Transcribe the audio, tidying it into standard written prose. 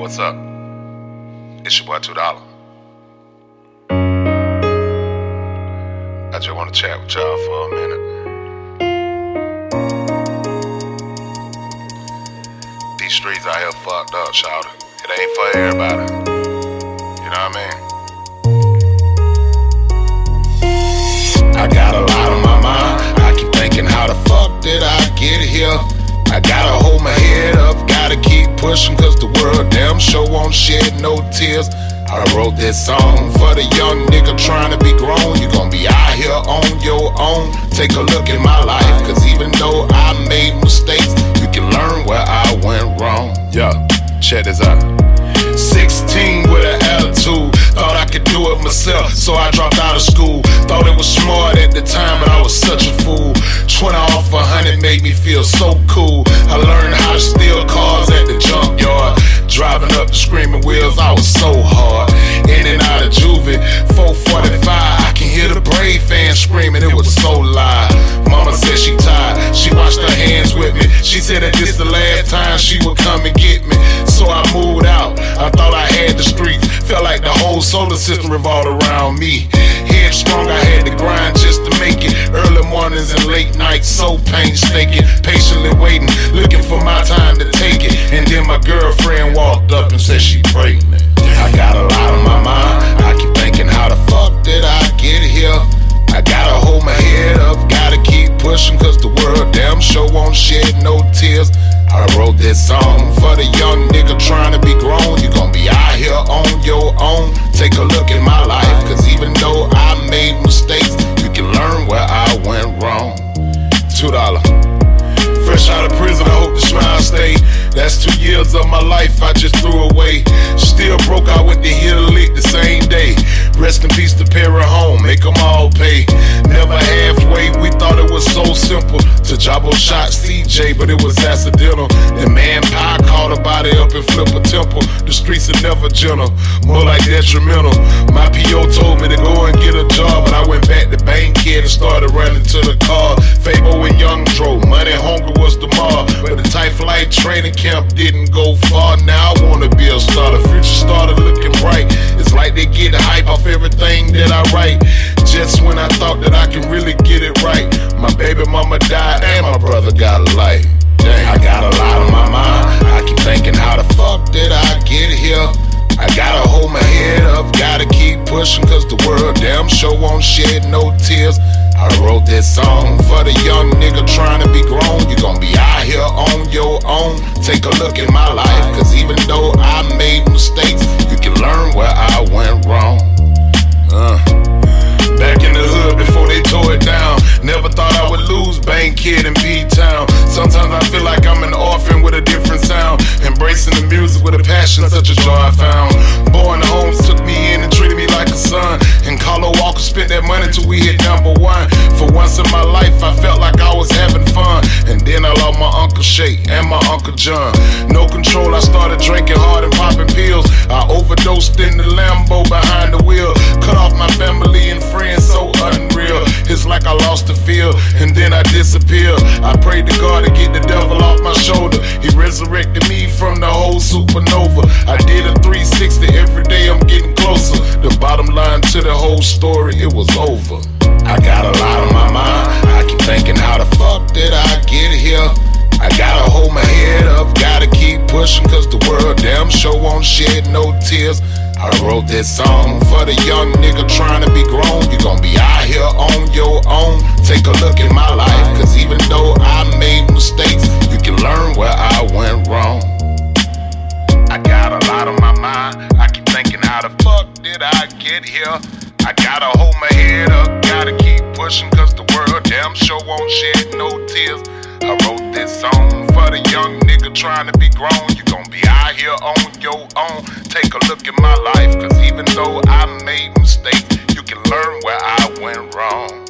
what's up? It's your boy $2. I just want to chat with y'all for a minute. These streets out here fucked up, shawty. It ain't for everybody. You know what I mean? I got a lot on my mind. I keep thinking, how the fuck did I get here? I gotta hold my head up, gotta keep pushing, cause the world damn sure won't shed no tears. I wrote this song for the young nigga trying to be grown. You gon' be out here on your own. Take a look at my life, cause even though I made mistakes, you can learn where I went wrong. Yeah, check this out. 16 with an attitude, thought I could do it myself, so I dropped out of school. Thought it was smart at the time, but I was such a fool. 20 off 100 made me feel so cool. I learned how to steal cars at the junkyard. Driving up the screaming wheels, I was so hard. In and out of juvie, 445, I can hear the Brave fans screaming, it was so loud. Mama said she tired, she washed her hands with me. She said that this the last time she would come and get me. So I moved out, I thought I had the streets. Felt like the whole solar system revolved around me. Headstrong, I had to grind just to make it. Early mornings and late nights, so painstaking. Patiently waiting, looking for my time to take it. And then my girlfriend walked up and said she pregnant. I got a lot on my mind. I keep thinking, how the fuck did I get here? I gotta hold my head up, gotta keep pushing, cause the world damn sure won't shed no tears. I wrote this song for the young nigga trying to be grown. You gon' be out here on your own. Take a look at my life, cause even though I made mistakes, you can learn where I went wrong. $2. Fresh out of prison, I hope the smile stay. That's 2 years of my life I just threw away. Still broke, I went to hit a lick the same day. Rest in peace to Perry Home, make them all pay. Never halfway, we thought it was so simple. To Jabbo shot CJ, but it was accidental. The man pie caught a body up and flip a temple. The streets are never gentle, more like detrimental. My P.O. told me to go and get a job, but I went back to Bankhead and started running to the car. Fabo and Young Dro, money hungry was the mob. But the Type Flight training camp didn't go far. Now I wanna be a star. The future started looking bright. It's like they get hype off everything that I write. Just when I thought that I can really get it right, my baby mama died and my brother got a life. Dang, I got a lot on my mind. I keep thinking, how the fuck did I get here? I gotta hold my head up, gotta keep pushing, cause the world damn sure won't shed no tears. I wrote this song for the young nigga trying to be grown. You gon' be out here on your own. Take a look at my life, cause even though I made mistakes, you can learn where I went wrong. Back in the hood before they tore it down. Never thought I would lose Bankhead and B-Town. Sometimes I feel like I'm an orphan with a different sound. Embracing the music with a passion, such a joy I found. Born Homes took me in and treated me like a son. And Carlo Walker spent that money till we hit #1. For once in my life I felt like I was having fun. And then I lost my Uncle Shay and my Uncle John. No control, I started drinking hard and popping pills. I overdosed in the Lambo behind the wheel. Cut off my family and friends, so unreal. It's like I lost the feel and then I disappeared. I prayed to God to get the devil off my shoulder. He resurrected me from the whole supernova. I did a 360, every day I'm getting closer. The bottom line to the whole story, it was over. I got a lot on my mind. I keep thinking, how the fuck did I get here? I gotta hold my head up, gotta keep pushing, cause the world damn sure won't shed no tears. I wrote this song for the young nigga trying to be grown. You gon' be out here on your own. Take a look at my life, cause even though I made mistakes, you can learn where I went wrong. I got a lot on my mind. I keep thinking, how the fuck did I get here? I gotta hold my head up, gotta keep pushing, cause the world damn sure won't shed no tears. I wrote this song for the young nigga trying to be grown. You gon' be out here on your own. Take a look at my life, cause even though I made mistakes, you can learn where I went wrong.